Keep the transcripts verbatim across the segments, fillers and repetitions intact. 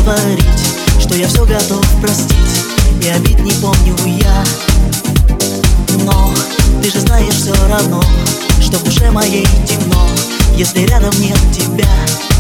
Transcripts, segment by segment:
говорить, что я все готов простить, и обид не помню я. Но ты же знаешь все равно, что в душе моей темно, если рядом нет тебя.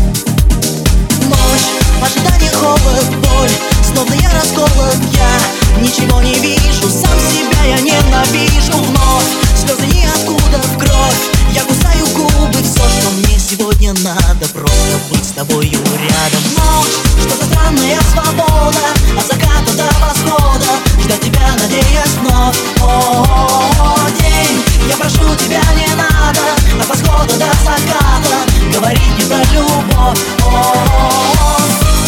Ночь, ожидание, холод, боль, словно я расколот, я ничего не вижу, сам себя я ненавижу. Вновь слезы ниоткуда в кровь, я кусаю губы, все, что мне сегодня надо, просто быть с тобою рядом. Ночь, что за странная свобода, от заката до восхода, ждать тебя, надеясь вновь. О, день, я прошу тебя, не надо от восхода до заката говорить мне про любовь. О,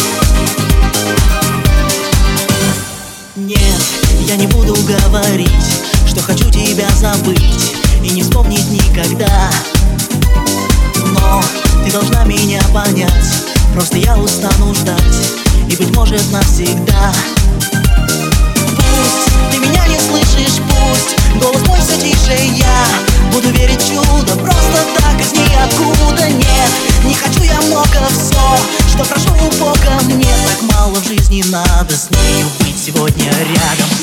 нет, я не буду говорить, что хочу тебя забыть и не вспомнить никогда. Но ты должна меня понять, просто я устану ждать, и, быть может, навсегда. Пусть ты меня не слышишь, пусть голос мой все тише, я буду верить в чудо, просто так из ниоткуда. Нет, не хочу я много, все, что прошу у Бога, мне так мало в жизни надо с нею быть сегодня рядом.